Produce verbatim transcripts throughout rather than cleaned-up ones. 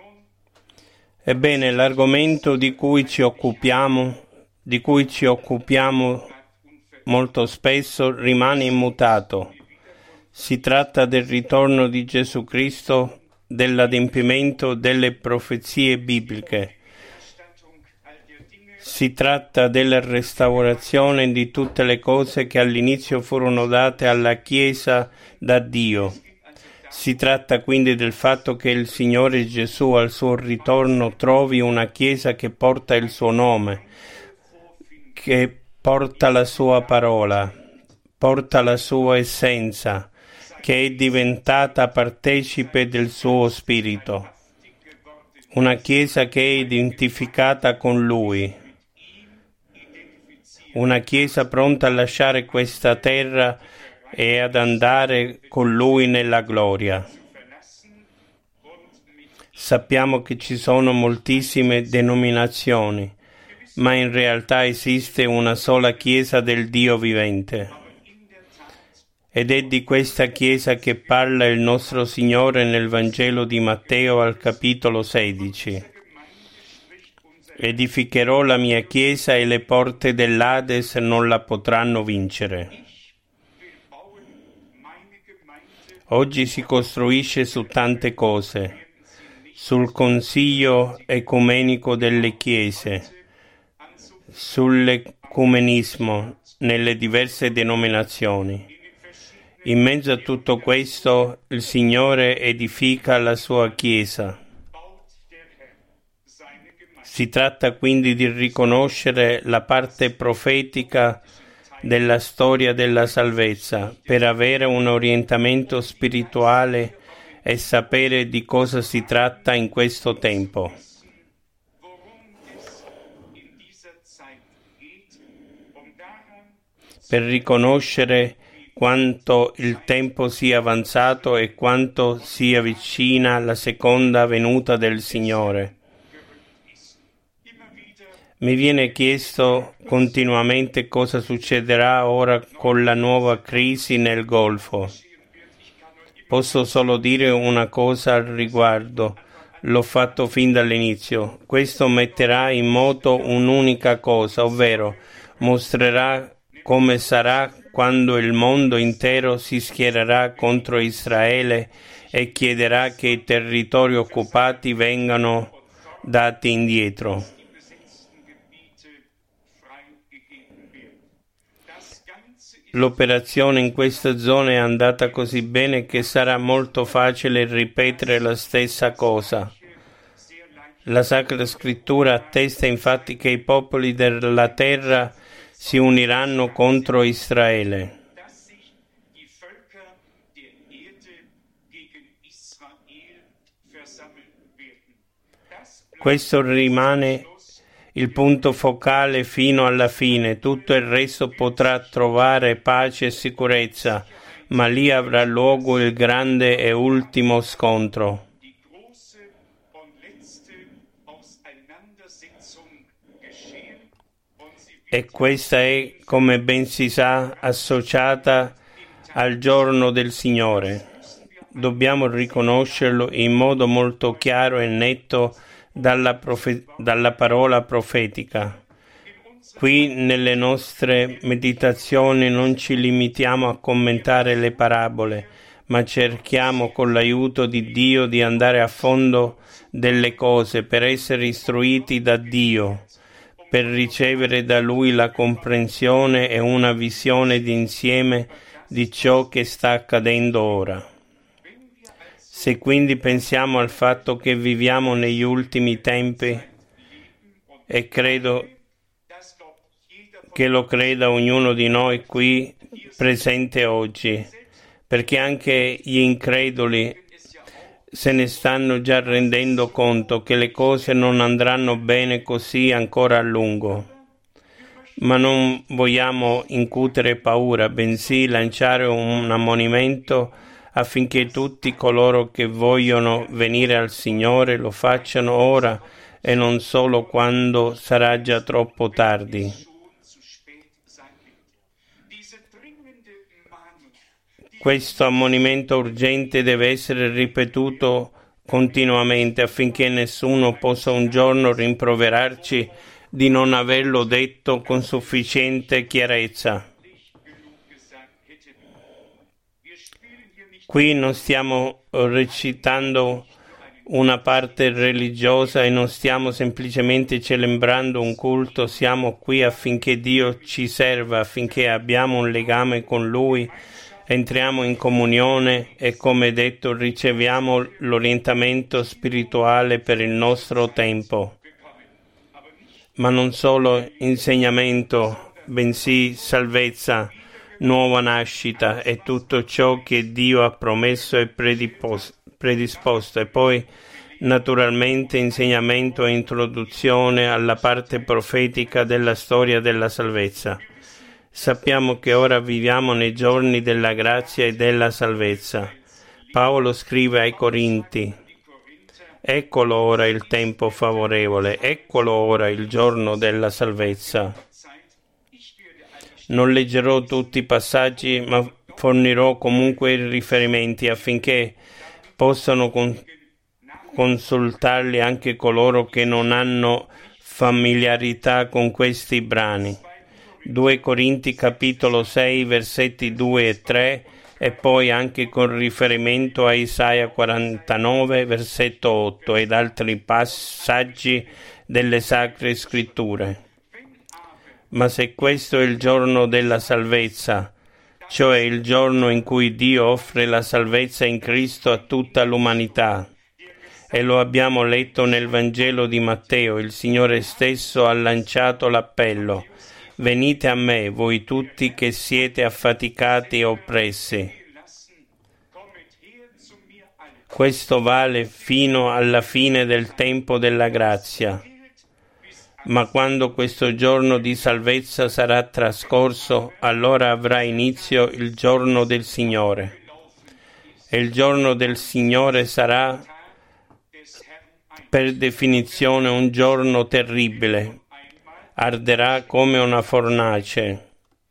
Ebbene, l'argomento di cui ci occupiamo, di cui ci occupiamo molto spesso, rimane immutato. Si tratta del ritorno di Gesù Cristo, dell'adempimento delle profezie bibliche. Si tratta della restaurazione di tutte le cose che all'inizio furono date alla Chiesa da Dio. Si tratta quindi del fatto che il Signore Gesù al suo ritorno trovi una Chiesa che porta il suo nome, che porta la sua parola, porta la sua essenza, che è diventata partecipe del suo spirito. Una Chiesa che è identificata con Lui. Una Chiesa pronta a lasciare questa terra e ad andare con Lui nella gloria. Sappiamo che ci sono moltissime denominazioni, ma in realtà esiste una sola Chiesa del Dio vivente. Ed è di questa Chiesa che parla il nostro Signore nel Vangelo di Matteo al capitolo sedici. Edificherò la mia Chiesa e le porte dell'Ades non la potranno vincere. Oggi si costruisce su tante cose, sul consiglio ecumenico delle chiese, sull'ecumenismo nelle diverse denominazioni. In mezzo a tutto questo, il Signore edifica la sua Chiesa. Si tratta quindi di riconoscere la parte profetica della storia della salvezza per avere un orientamento spirituale e sapere di cosa si tratta in questo tempo. Per riconoscere quanto il tempo sia avanzato e quanto sia vicina la seconda venuta del Signore. Mi viene chiesto continuamente cosa succederà ora con la nuova crisi nel Golfo. Posso solo dire una cosa al riguardo, l'ho fatto fin dall'inizio. Questo metterà in moto un'unica cosa, ovvero mostrerà come sarà quando il mondo intero si schiererà contro Israele e chiederà che i territori occupati vengano dati indietro. L'operazione in questa zona è andata così bene che sarà molto facile ripetere la stessa cosa. La Sacra Scrittura attesta infatti che i popoli della terra si uniranno contro Israele. Questo rimane il punto focale fino alla fine. Tutto il resto potrà trovare pace e sicurezza, ma lì avrà luogo il grande e ultimo scontro. E questa è, come ben si sa, associata al giorno del Signore. Dobbiamo riconoscerlo in modo molto chiaro e netto dalla, profe- dalla parola profetica. Qui nelle nostre meditazioni non ci limitiamo a commentare le parabole, ma cerchiamo con l'aiuto di Dio di andare a fondo delle cose per essere istruiti da Dio, per ricevere da Lui la comprensione e una visione d'insieme di ciò che sta accadendo ora. Se quindi pensiamo al fatto che viviamo negli ultimi tempi, e credo che lo creda ognuno di noi qui presente oggi, perché anche gli increduli se ne stanno già rendendo conto che le cose non andranno bene così ancora a lungo. Ma non vogliamo incutere paura, bensì lanciare un ammonimento affinché tutti coloro che vogliono venire al Signore lo facciano ora e non solo quando sarà già troppo tardi. Questo ammonimento urgente deve essere ripetuto continuamente affinché nessuno possa un giorno rimproverarci di non averlo detto con sufficiente chiarezza. Qui non stiamo recitando una parte religiosa e non stiamo semplicemente celebrando un culto, siamo qui affinché Dio ci serva, affinché abbiamo un legame con Lui, entriamo in comunione e, come detto, riceviamo l'orientamento spirituale per il nostro tempo. Ma non solo insegnamento, bensì salvezza, nuova nascita e tutto ciò che Dio ha promesso e predisposto, e poi naturalmente insegnamento e introduzione alla parte profetica della storia della salvezza. Sappiamo che ora viviamo nei giorni della grazia e della salvezza. Paolo scrive ai Corinti: eccolo ora il tempo favorevole, eccolo ora il giorno della salvezza. Non leggerò tutti i passaggi, ma fornirò comunque i riferimenti affinché possano con- consultarli anche coloro che non hanno familiarità con questi brani. due Corinti capitolo sei versetti due e tre e poi anche con riferimento a Isaia quarantanove versetto otto ed altri passaggi delle Sacre Scritture. Ma se questo è il giorno della salvezza, cioè il giorno in cui Dio offre la salvezza in Cristo a tutta l'umanità, e lo abbiamo letto nel Vangelo di Matteo, il Signore stesso ha lanciato l'appello: venite a me, voi tutti che siete affaticati e oppressi. Questo vale fino alla fine del tempo della grazia. Ma quando questo giorno di salvezza sarà trascorso, allora avrà inizio il giorno del Signore. E il giorno del Signore sarà, per definizione, un giorno terribile. Arderà come una fornace.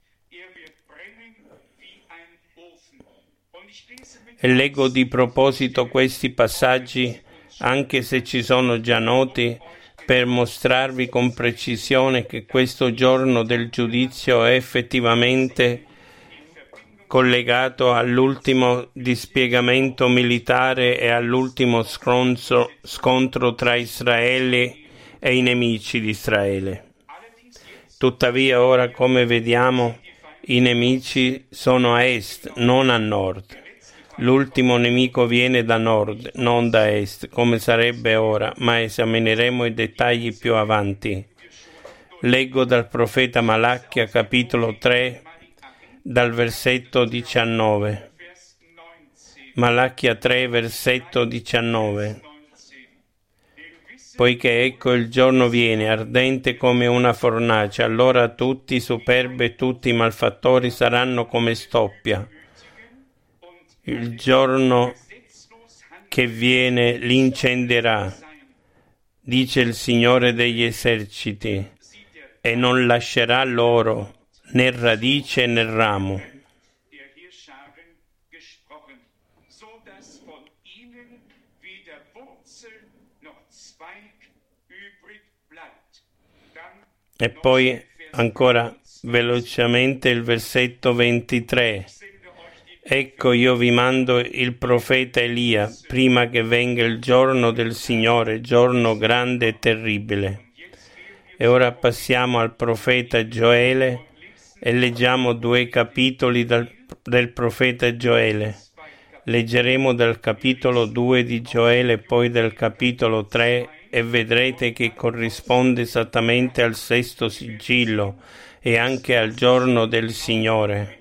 E leggo di proposito questi passaggi, anche se ci sono già noti, per mostrarvi con precisione che questo giorno del giudizio è effettivamente collegato all'ultimo dispiegamento militare e all'ultimo scontro, scontro tra Israele e i nemici di Israele. Tuttavia ora, come vediamo, i nemici sono a est, non a nord. L'ultimo nemico viene da nord, non da est, come sarebbe ora, ma esamineremo i dettagli più avanti. Leggo dal profeta Malachia, capitolo tre, dal versetto diciannove. Malachia tre, versetto diciannove. Poiché ecco il giorno viene, ardente come una fornace, allora tutti i superbi e tutti i malfattori saranno come stoppia. Il giorno che viene li incenderà, dice il Signore degli eserciti, e non lascerà loro né radice né ramo. E poi ancora velocemente il versetto ventitré. Ecco, io vi mando il profeta Elia, prima che venga il giorno del Signore, giorno grande e terribile. E ora passiamo al profeta Gioele e leggiamo due capitoli dal, del profeta Gioele. Leggeremo dal capitolo due di Gioele e poi del capitolo tre e vedrete che corrisponde esattamente al sesto sigillo e anche al giorno del Signore.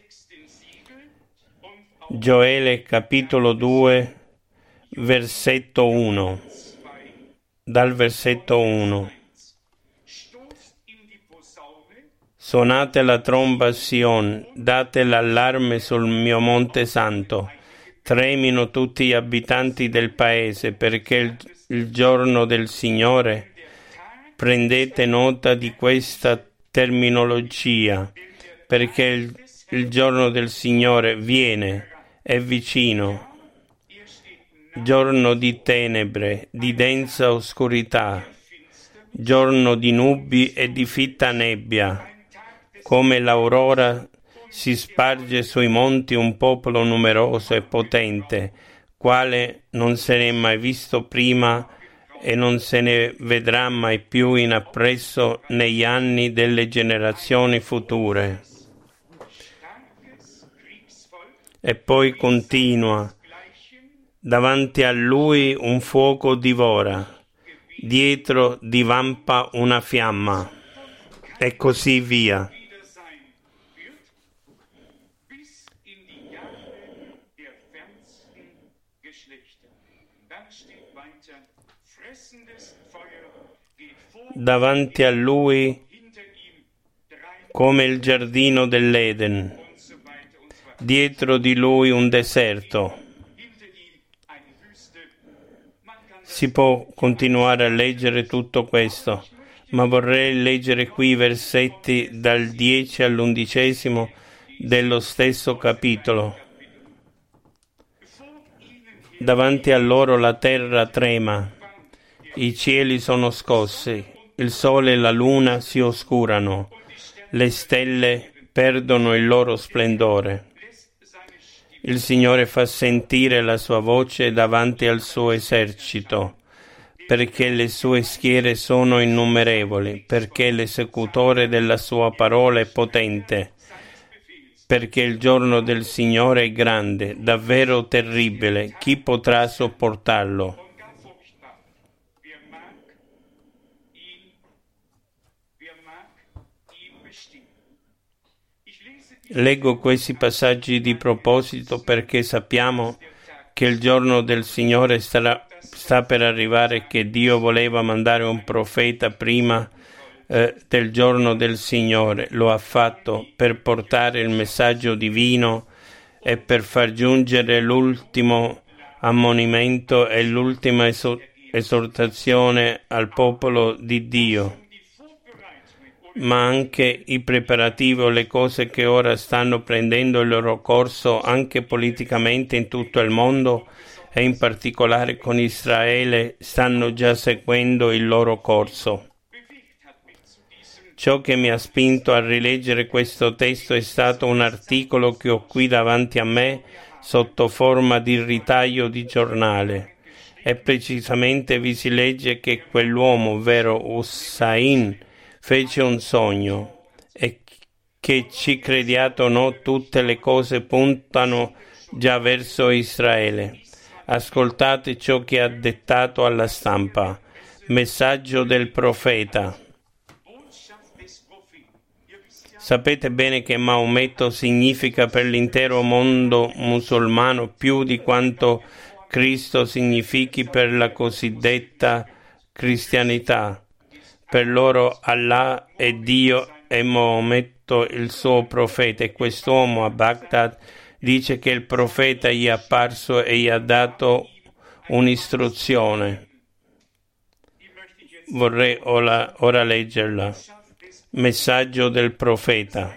Gioele capitolo due, versetto uno. Dal versetto uno. Suonate la tromba a Sion, date l'allarme sul mio monte santo. Tremino tutti gli abitanti del paese, perché il, il giorno del Signore, prendete nota di questa terminologia, perché il, il giorno del Signore viene, è vicino. giorno di tenebre, di densa oscurità, giorno di nubi e di fitta nebbia. Come l'aurora si sparge sui monti un popolo numeroso e potente, quale non se ne è mai visto prima e non se ne vedrà mai più in appresso negli anni delle generazioni future. E poi continua: davanti a lui un fuoco divora, dietro divampa una fiamma, e così via. Davanti a lui come il giardino dell'Eden, dietro di lui un deserto. Si può continuare a leggere tutto questo, ma vorrei leggere qui i versetti dal dieci all'undicesimo dello stesso capitolo. Davanti a loro la terra trema, i cieli sono scossi, il sole e la luna si oscurano, le stelle perdono il loro splendore. Il Signore fa sentire la sua voce davanti al suo esercito, perché le sue schiere sono innumerevoli, perché l'esecutore della sua parola è potente, perché il giorno del Signore è grande, davvero terribile, chi potrà sopportarlo? Leggo questi passaggi di proposito perché sappiamo che il giorno del Signore starà, sta per arrivare e che Dio voleva mandare un profeta prima eh, del giorno del Signore. Lo ha fatto per portare il messaggio divino e per far giungere l'ultimo ammonimento e l'ultima esortazione al popolo di Dio. Ma anche i preparativi o le cose che ora stanno prendendo il loro corso anche politicamente in tutto il mondo e in particolare con Israele stanno già seguendo il loro corso. Ciò che mi ha spinto a rileggere questo testo è stato un articolo che ho qui davanti a me sotto forma di ritaglio di giornale e precisamente vi si legge che quell'uomo, ovvero Hussein, fece un sogno e che ci crediate o no tutte le cose puntano già verso Israele. Ascoltate ciò che ha dettato alla stampa. Messaggio del profeta. Sapete bene che Maometto significa per l'intero mondo musulmano più di quanto Cristo significhi per la cosiddetta cristianità. Per loro Allah è Dio e Maometto il suo profeta, e quest'uomo a Baghdad dice che il profeta gli è apparso e gli ha dato un'istruzione. Vorrei ora, ora leggerla. Messaggio del profeta.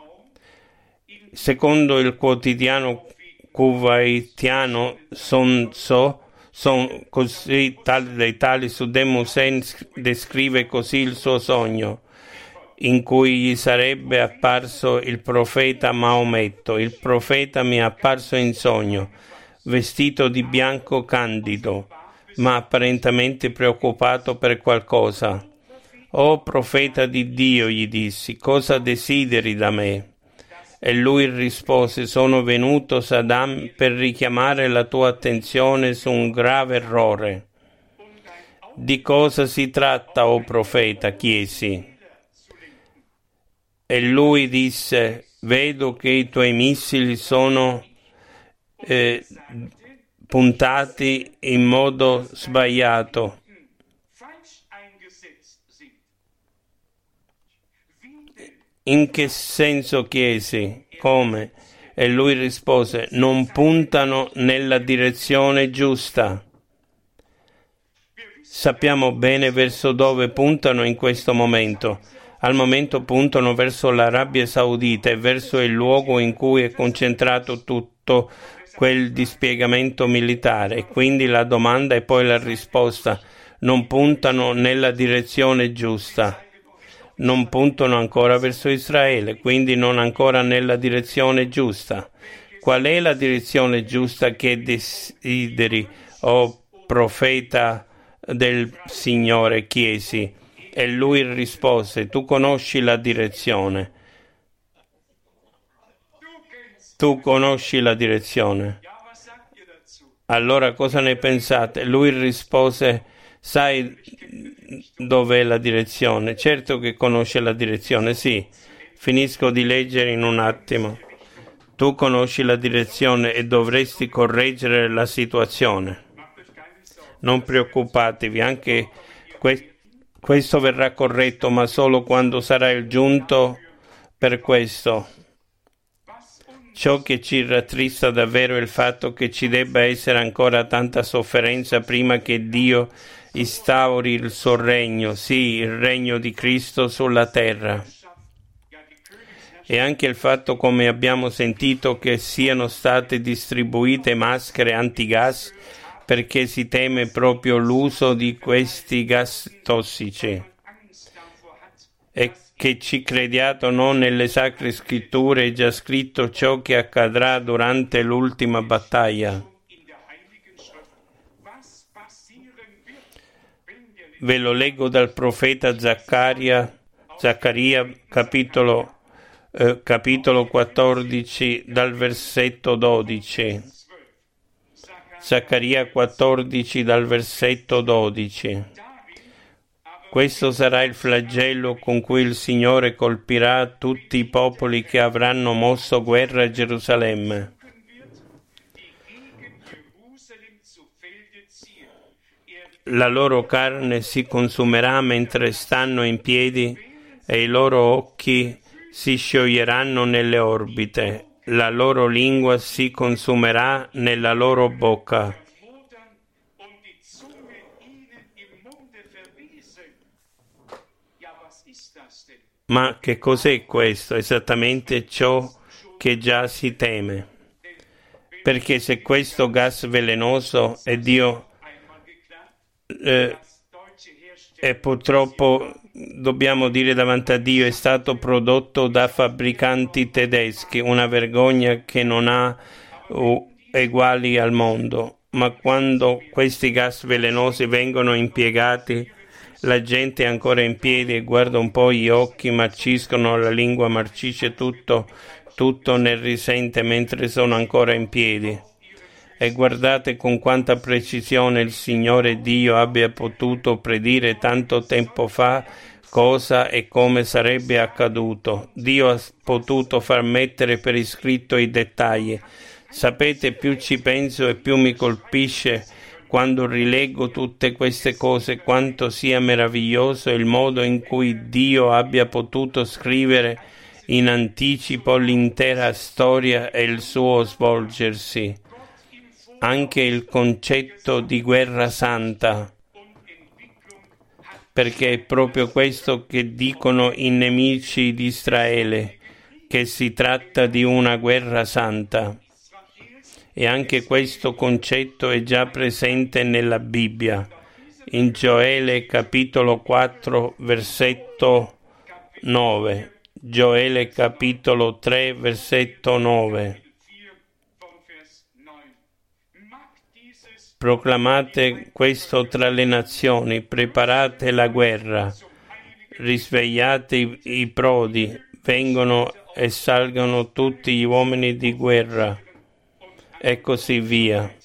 Secondo il quotidiano kuwaitiano Sonso, Son così tali dei tali Saddam Hussein descrive così il suo sogno, in cui gli sarebbe apparso il profeta Maometto. Il profeta mi è apparso in sogno, vestito di bianco candido, ma apparentemente preoccupato per qualcosa. «O profeta di Dio», gli dissi, «cosa desideri da me?» E lui rispose: «Sono venuto, Saddam, per richiamare la tua attenzione su un grave errore». «Di cosa si tratta, o profeta?» chiesi. E lui disse: «Vedo che i tuoi missili sono eh, puntati in modo sbagliato». «In che senso?» chiesi. «Come?» E lui rispose: «Non puntano nella direzione giusta». Sappiamo bene verso dove puntano in questo momento. Al momento puntano verso l'Arabia Saudita e verso il luogo in cui è concentrato tutto tutto quel dispiegamento militare, e quindi la domanda e poi la risposta non puntano nella direzione giusta, non puntano ancora verso Israele, quindi non ancora nella direzione giusta. Qual è la direzione giusta che desideri, o oh profeta del Signore? Chiesi, e lui rispose: tu conosci la direzione. Tu conosci la direzione. Allora cosa ne pensate? Lui rispose: sai dov'è la direzione? Certo che conosce la direzione, sì. Finisco di leggere in un attimo. Tu conosci la direzione e dovresti correggere la situazione. Non preoccupatevi, anche que- questo verrà corretto, ma solo quando sarà il giunto per questo. Ciò che ci rattrista davvero è il fatto che ci debba essere ancora tanta sofferenza prima che Dio instauri il suo regno, sì, il regno di Cristo sulla terra. E anche il fatto, come abbiamo sentito, che siano state distribuite maschere antigas perché si teme proprio l'uso di questi gas tossici. E che ci crediate o no, nelle sacre scritture è già scritto ciò che accadrà durante l'ultima battaglia. Ve lo leggo dal profeta Zaccaria, Zaccaria capitolo, eh, capitolo quattordici, dal versetto dodici. Zaccaria quattordici, dal versetto dodici. Questo sarà il flagello con cui il Signore colpirà tutti i popoli che avranno mosso guerra a Gerusalemme. La loro carne si consumerà mentre stanno in piedi e i loro occhi si scioglieranno nelle orbite. La loro lingua si consumerà nella loro bocca. Ma che cos'è questo? Esattamente ciò che già si teme. Perché se questo gas velenoso è Dio, eh, e purtroppo dobbiamo dire davanti a Dio, è stato prodotto da fabbricanti tedeschi, una vergogna che non ha uh, eguali al mondo. Ma quando questi gas velenosi vengono impiegati, la gente è ancora in piedi e guarda un po', gli occhi marciscono, la lingua marcisce, tutto, tutto ne risente mentre sono ancora in piedi. E guardate con quanta precisione il Signore Dio abbia potuto predire tanto tempo fa cosa e come sarebbe accaduto. Dio ha potuto far mettere per iscritto i dettagli. Sapete, più ci penso e più mi colpisce quando rileggo tutte queste cose, quanto sia meraviglioso il modo in cui Dio abbia potuto scrivere in anticipo l'intera storia e il suo svolgersi. Anche il concetto di guerra santa, perché è proprio questo che dicono i nemici di Israele, che si tratta di una guerra santa. E anche questo concetto è già presente nella Bibbia, in Gioele capitolo quattro, versetto nove, Gioele capitolo tre, versetto nove. Proclamate questo tra le nazioni, preparate la guerra, risvegliate i, i prodi, vengono e salgano tutti gli uomini di guerra, e così via.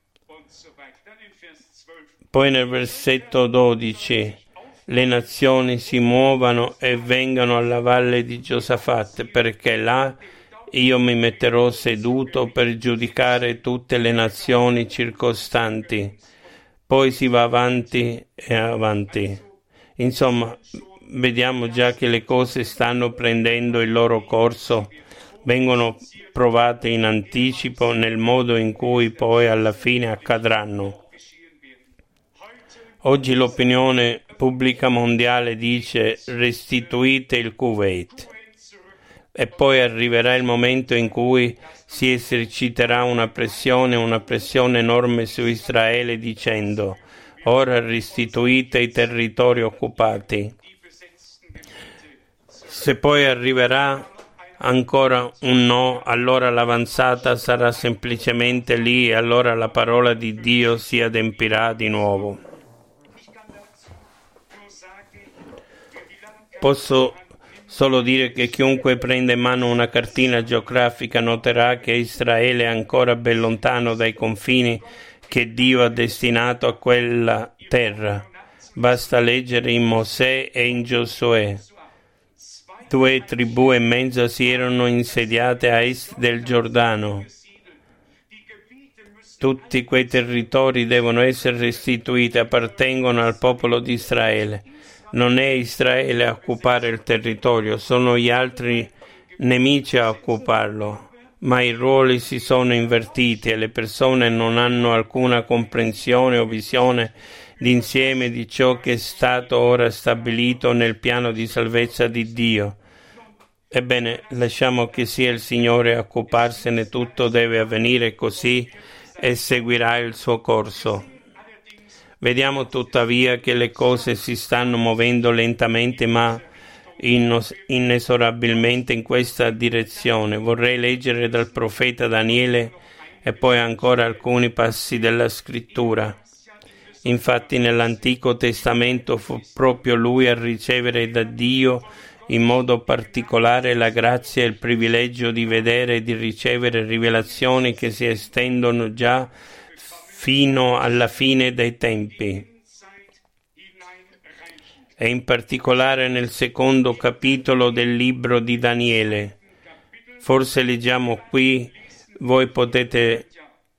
Poi nel versetto dodici, le nazioni si muovano e vengano alla valle di Giosafat, perché là io mi metterò seduto per giudicare tutte le nazioni circostanti. Poi si va avanti e avanti. Insomma, vediamo già che le cose stanno prendendo il loro corso, vengono provate in anticipo nel modo in cui poi alla fine accadranno. Oggi l'opinione pubblica mondiale dice: restituite il Kuwait. e poi arriverà il momento in cui si eserciterà una pressione, una pressione enorme su Israele dicendo: ora restituite i territori occupati. Se poi arriverà ancora un no, allora l'avanzata sarà semplicemente lì e allora la parola di Dio si adempirà di nuovo. Posso solo dire che chiunque prenda in mano una cartina geografica noterà che Israele è ancora ben lontano dai confini che Dio ha destinato a quella terra. Basta leggere in Mosè e in Giosuè. Due tribù e mezza si erano insediate a est del Giordano. Tutti quei territori devono essere restituiti, appartengono al popolo di Israele. Non è Israele a occupare il territorio, sono gli altri nemici a occuparlo. Ma i ruoli si sono invertiti e le persone non hanno alcuna comprensione o visione d'insieme di ciò che è stato ora stabilito nel piano di salvezza di Dio. Ebbene, lasciamo che sia il Signore a occuparsene, tutto deve avvenire così e seguirà il suo corso. Vediamo tuttavia che le cose si stanno muovendo lentamente ma inesorabilmente in questa direzione. Vorrei leggere dal profeta Daniele e poi ancora alcuni passi della scrittura. Infatti nell'Antico Testamento fu proprio lui a ricevere da Dio in modo particolare la grazia e il privilegio di vedere e di ricevere rivelazioni che si estendono già fino alla fine dei tempi. E in particolare nel secondo capitolo del libro di Daniele. Forse leggiamo qui, voi potete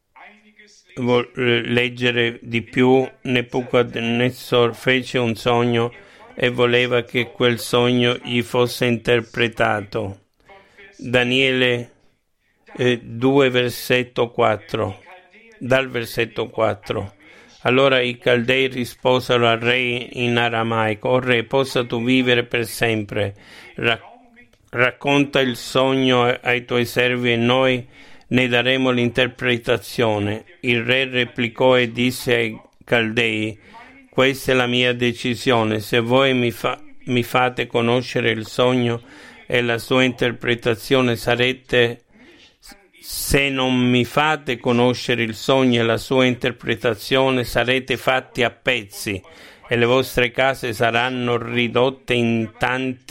leggere di più. Nebuchadnezzar fece un sogno e voleva che quel sogno gli fosse interpretato. Daniele eh, due versetto quattro. Dal versetto quattro. Allora i Caldei risposero al re in aramaico: o re, possa tu vivere per sempre. Ra- racconta il sogno ai tuoi servi e noi ne daremo l'interpretazione. Il re replicò e disse ai Caldei: questa è la mia decisione. Se voi mi, fa- mi fate conoscere il sogno e la sua interpretazione, sarete... Se non mi fate conoscere il sogno e la sua interpretazione, sarete fatti a pezzi e le vostre case saranno ridotte in tanti